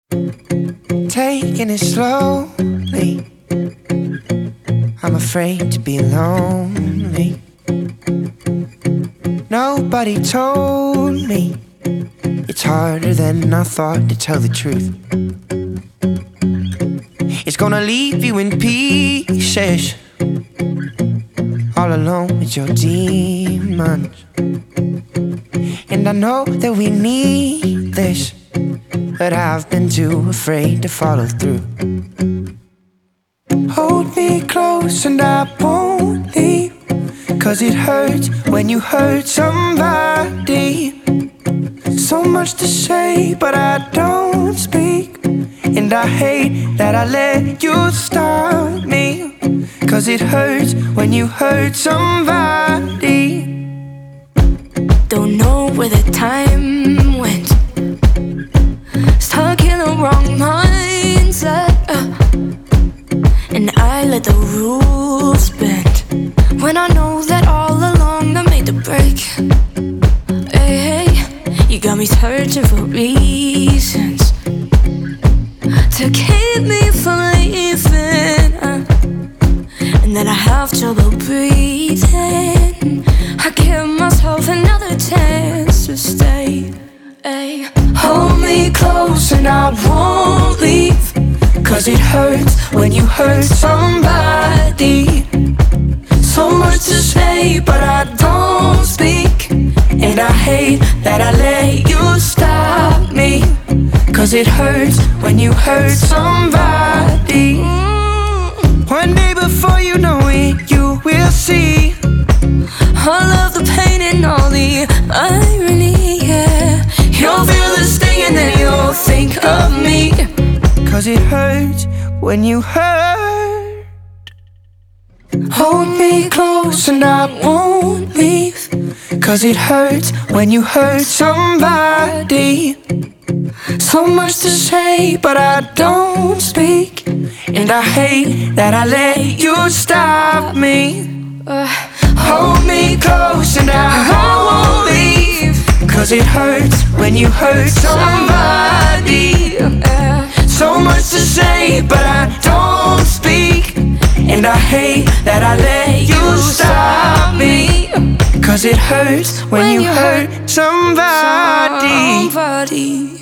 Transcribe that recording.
Taking it slowly, I'm afraid to be lonely. Nobody told me it's harder than I thought to tell the truth. It's gonna leave you in pieces, all alone with your demons. And I know that we need this, but I've been too afraid to follow through. Hold me close and I won't leave, 'cause it hurts when you hurt somebody. So much to say, but I don't speak. And I hate that I let you stop me, 'cause it hurts when you hurt somebody. Don't know where the time went, stuck in the wrong mindset, and I let the rules bend, when I know that all along I made the break. Hey, you got me searching for reasons to keep me from leaving, and then I have trouble breathing. I give myself another chance to stay. Ay. Hold me close and I won't leave, 'cause it hurts when you hurt somebody. So much to say, but I don't speak. And I hate that I let you stop me, 'cause it hurts when you hurt somebody. One day before you know it, you will see all of the pain and all the irony, yeah. You'll feel the sting and then you'll think of me, 'cause it hurts when you hurt. hold me close and I won't leave, 'cause it hurts when you hurt somebody. So much to say, but I don't speak. And I hate that I let you stop me. Hold me close and I won't leave, 'cause it hurts when you hurt somebody. So much to say, but I don't speak. And I hate that I let you stop me, 'cause it hurts when you hurt somebody.